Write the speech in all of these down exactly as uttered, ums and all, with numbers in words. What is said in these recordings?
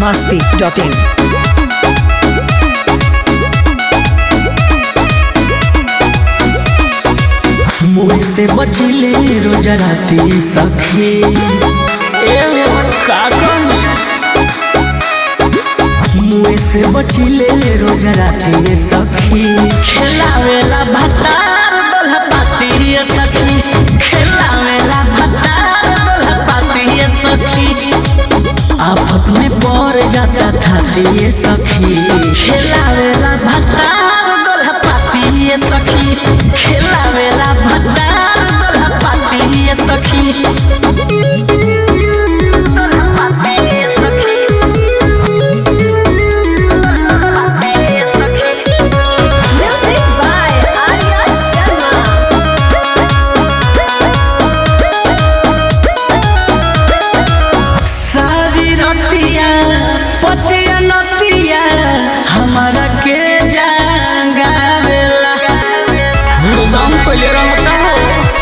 masti dot in. मुँह से बचिले रोज राती सखी मुँह से बचिले रोज राती सखी खेलावेला भतार दोल्हा पाती सखी खेलावेला भतार दोल्हा पाती सखी आफत में पड़ जाता थाती सखी खेलावेला भतार दोल्हा पाती सखी खेलावेला भतार दोल्हा पाती सखी हमारा के जागावेला हुदम पहले रंगता हो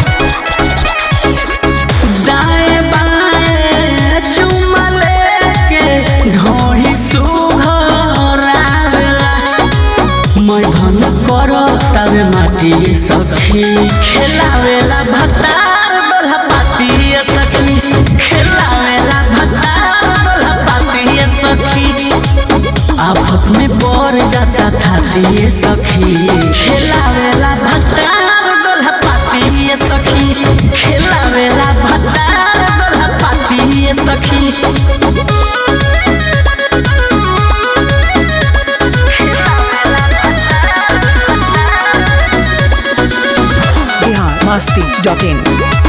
दाएं बाएं चुमा लेके ढोड़ी सुघरावेला मैं धन करो तबे माटी सखी खेलावेला भतार दोल्हा पाती सखी खेलावेला भतार दोल्हा पाती सखी आफत में पड़ जाता थाती सखी खेलावेला भतार दोल्हा पाती सखी खेलावेला भतार दोल्हा पाती सखी Bihar masti dot in.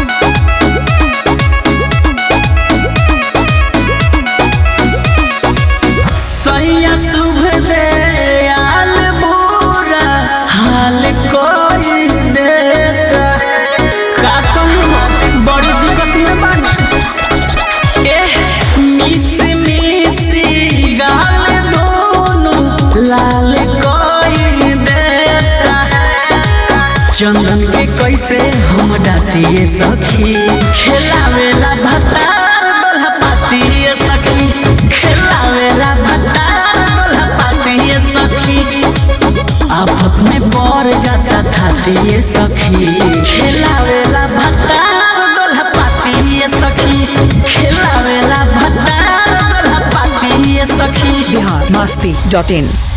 शुभ दे आल बुरा हाल कोई देता का कहूं बड़ी दिक्कत में बानी ए मिस मिस गाल दोनों लाल कोई देता चंदन के कैसे हम डाटिए सखी खेलावेला भतार दोल्हा पाती सखी खेलावेला आफत में पड़ जाता थाती सखी खेलावेला भतार दोल्हा पाती सखी खेलावेला भतार दोल्हा पाती सखी Bihar masti dot in.